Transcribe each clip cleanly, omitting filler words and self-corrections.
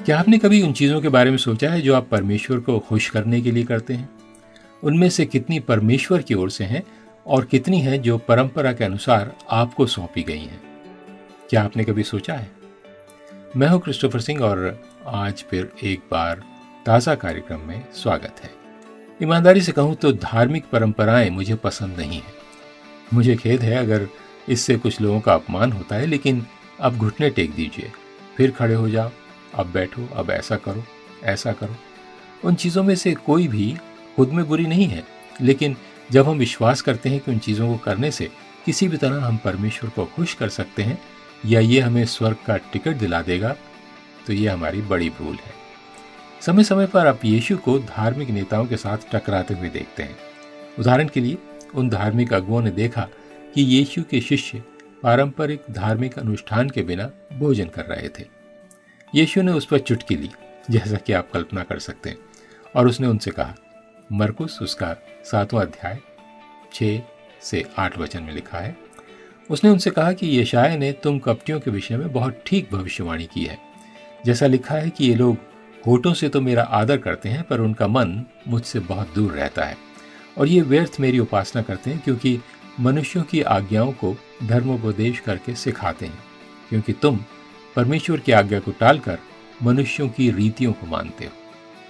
क्या आपने कभी उन चीज़ों के बारे में सोचा है जो आप परमेश्वर को खुश करने के लिए करते हैं? उनमें से कितनी परमेश्वर की ओर से हैं और कितनी हैं जो परंपरा के अनुसार आपको सौंपी गई हैं? क्या आपने कभी सोचा है? मैं हूं क्रिस्टोफर सिंह और आज फिर एक बार ताज़ा कार्यक्रम में स्वागत है। ईमानदारी से कहूं तो धार्मिक परंपराएं मुझे पसंद नहीं है। मुझे खेद है अगर इससे कुछ लोगों का अपमान होता है, लेकिन अब घुटने टेक दीजिए, फिर खड़े हो जाओ, अब बैठो, अब ऐसा करो, ऐसा करो। उन चीज़ों में से कोई भी खुद में बुरी नहीं है, लेकिन जब हम विश्वास करते हैं कि उन चीज़ों को करने से किसी भी तरह हम परमेश्वर को खुश कर सकते हैं या ये हमें स्वर्ग का टिकट दिला देगा, तो ये हमारी बड़ी भूल है। समय समय पर आप यीशु को धार्मिक नेताओं के साथ टकराते हुए देखते हैं। उदाहरण के लिए उन धार्मिक अगुओं ने देखा कि यीशु के शिष्य पारंपरिक धार्मिक अनुष्ठान के बिना भोजन कर रहे थे। यीशु ने उस पर चुटकी ली, जैसा कि आप कल्पना कर सकते हैं, और उसने उनसे कहा, मरकुस उसका 7वां अध्याय 6 से 8 वचन में लिखा है, उसने उनसे कहा कि यशायाह ने तुम कपटियों के विषय में बहुत ठीक भविष्यवाणी की है। जैसा लिखा है कि ये लोग होठों से तो मेरा आदर करते हैं, पर उनका मन मुझसे बहुत दूर रहता है, और ये व्यर्थ मेरी उपासना करते हैं, क्योंकि मनुष्यों की आज्ञाओं को धर्मोपदेश करके सिखाते हैं, क्योंकि तुम परमेश्वर की आज्ञा को टालकर मनुष्यों की रीतियों को मानते हो।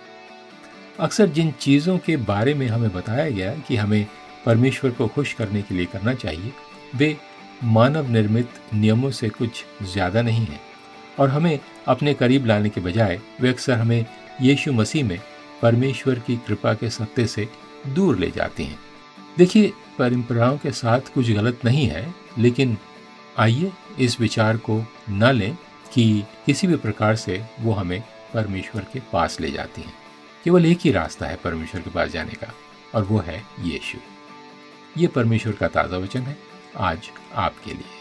अक्सर जिन चीज़ों के बारे में हमें बताया गया कि हमें परमेश्वर को खुश करने के लिए करना चाहिए, वे मानव निर्मित नियमों से कुछ ज़्यादा नहीं हैं, और हमें अपने करीब लाने के बजाय वे अक्सर हमें यीशु मसीह में परमेश्वर की कृपा के सत्य से दूर ले जाती हैं। देखिए, परंपराओं के साथ कुछ गलत नहीं है, लेकिन आइए इस विचार को न लें कि किसी भी प्रकार से वो हमें परमेश्वर के पास ले जाती हैं। केवल एक ही रास्ता है परमेश्वर के पास जाने का, और वो है यीशु। ये परमेश्वर का ताज़ा वचन है आज आपके लिए।